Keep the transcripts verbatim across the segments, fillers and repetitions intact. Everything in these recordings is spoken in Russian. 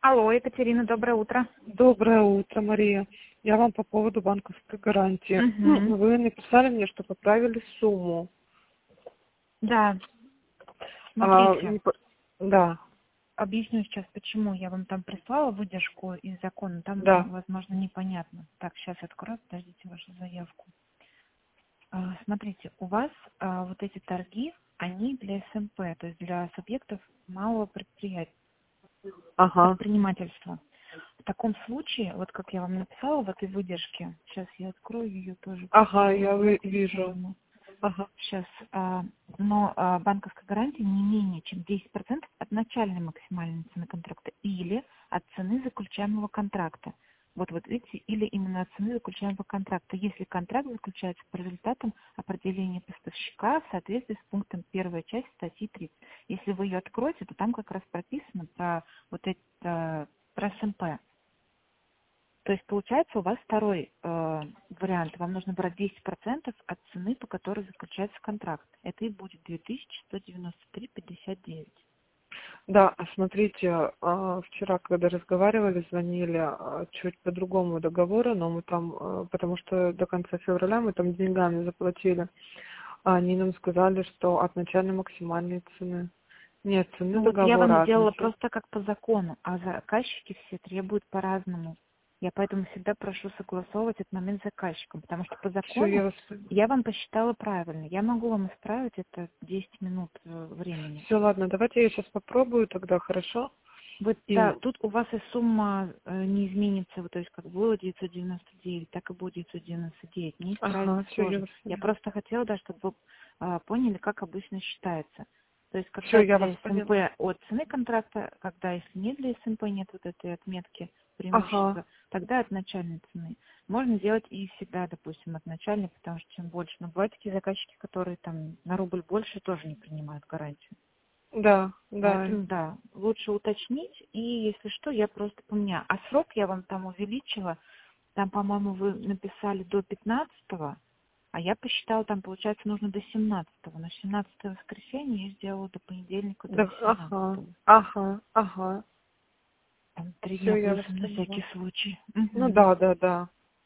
Алло, Екатерина, доброе утро. Доброе утро, Мария. Я вам по поводу банковской гарантии. Угу. Вы написали мне, что поправили сумму. Да, А, смотрите, не по- Да, объясню сейчас, почему я вам там прислала выдержку из закона, там, да. возможно, непонятно. Так, сейчас открою, подождите вашу заявку. А, Смотрите, у вас а, вот эти торги, они для эс эм пэ, то есть для субъектов малого предприятия, Ага, предпринимательства. В таком случае, вот как я вам написала в этой выдержке, сейчас я открою ее тоже, ага, просто я вы- вижу. зафиксировано. Ага, Сейчас, а, но а, банковская гарантия не менее чем десять процентов от начальной максимальной цены контракта или от цены заключаемого контракта. Вот, вот видите, или именно от цены заключаемого контракта, если контракт заключается по результатам определения поставщика в соответствии с пунктом первой части статьи тридцать. Если вы ее откроете, то там как раз прописано про вот это, про эс эм пэ. То есть получается у вас второй э, вариант. Вам нужно брать десять процентов от цены, по которой заключается контракт. Это и будет две тысячи сто девяносто три пятьдесят девять. да, а смотрите, а, вчера, когда разговаривали, звонили а, чуть по другому договору, но мы там, а, потому что до конца февраля мы там деньгами заплатили, а они нам сказали, что от начальной максимальной цены. Нет, цены Ну вот я вам договора от сделала начала. просто как по закону, а заказчики все требуют по-разному. Я поэтому всегда прошу согласовывать этот момент с заказчиком, потому что по Все, я закону вас я вам посчитала правильно. Я могу вам исправить это десять минут э, времени. Все, ладно, давайте я сейчас попробую тогда, хорошо? Вот, И, да, тут у вас и сумма э, не изменится, вот, то есть как было девятьсот девяносто девять, так и будет девятьсот девяносто девять. Мне исправить ага, все, я несложно. вас Я поняла. просто хотела, да, чтобы вы а, поняли, как обычно считается. То есть Все, когда я вас для эс эм поняла. пэ от цены контракта, когда если нет для эс эм пэ нет вот этой отметки Ага, преимущества, тогда от начальной цены. Можно сделать и всегда, допустим, от начальной, потому что чем больше. Но бывают такие заказчики, которые там на рубль больше тоже не принимают гарантию. да, да. Поэтому, да, лучше уточнить, и если что, я просто поменяю. А срок я вам там увеличила, там, по-моему, вы написали до пятнадцатого, а я посчитала, там, получается, нужно до семнадцатого. На семнадцатое воскресенье я сделала до понедельника, до Да, ага, восемнадцатого. ага, ага. Там три Все, дня я плюс вас на поняла. всякий случай. Ну Мгм. да, да, да.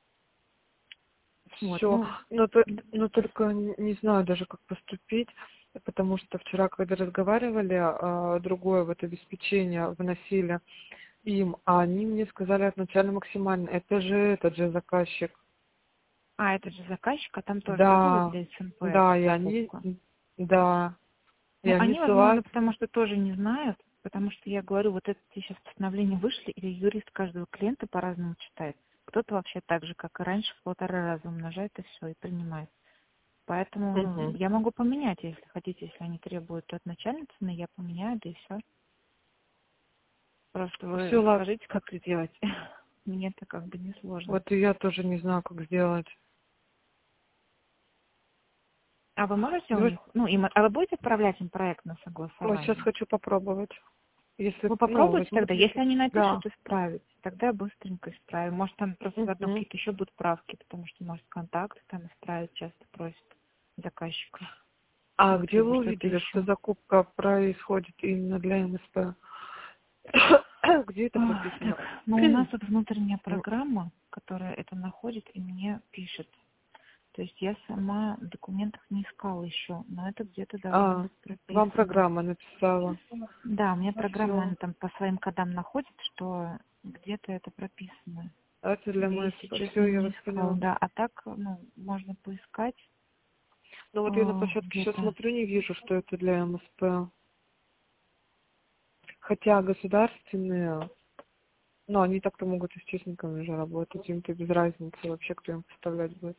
Вот, Все. ну, Но, то- но только не не знаю даже, как поступить, потому что вчера, когда разговаривали, а, другое вот обеспечение выносили им, а они мне сказали от начала максимально. Это же этот же заказчик. а, это же заказчик, а там тоже, да, было Да, для эс эм пэ да, и они, покупка? да, и Ну, они они, возможно, ссылаются. потому что тоже не знают, потому что я говорю, вот это сейчас постановления вышли, или юрист каждого клиента по-разному читает. Кто-то вообще так же, как и раньше, в полтора раза умножает и все, и принимает. Поэтому, ну, Угу. я могу поменять, если хотите, если они требуют от начальной цены, я поменяю, да и все. Просто Все, вы ладно. скажите, как сделать. Мне это как бы несложно. Вот и я тоже не знаю, как сделать. А вы можете у Давай- них, ну, им, а вы будете отправлять им проект на Ой, сейчас согласование? хочу попробовать. Если, Вы ну, попробуйте возьмут тогда, ли. если они Да. напишут исправить, тогда быстренько исправим. Может, там просто в одном Мгм. клике еще будут правки, потому что, может, контакты там исправить часто просят заказчика. А где Либо вы что-то увидели, что еще. закупка происходит именно для эм эс пэ? Где это Ах, прописано? так, ну у нас тут внутренняя программа, которая это находит и мне пишет. То есть я сама в документах не искала еще, но это где-то должно А, быть вам прописано. программа написала. Да, у меня программа Все. она там по своим кодам находит, что где-то это прописано. Это для Я, эм эс если пэ. честно, Все, я не вас искала, поняла. да. А так, ну, можно поискать Ну вот я на а, площадке сейчас где-то. смотрю, не вижу, что это для эм эс пэ. Хотя государственные, но они так-то могут и с частниками же работать, им-то без разницы вообще, кто им поставлять будет.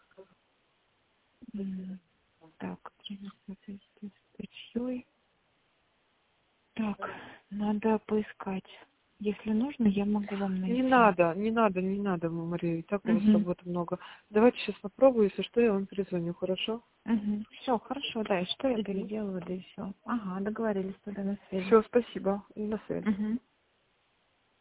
М, Так, статьей. Так, надо поискать. Если нужно, я могу вам Не найти. надо, не надо, не надо, Мария, и так у вас Угу. работы много. Давайте сейчас попробую, если что, я вам перезвоню, хорошо? Угу. Все, хорошо, да, и что я Угу. переделаю, да и все. Ага, договорились тогда на связи. Все, спасибо, на связи. Угу.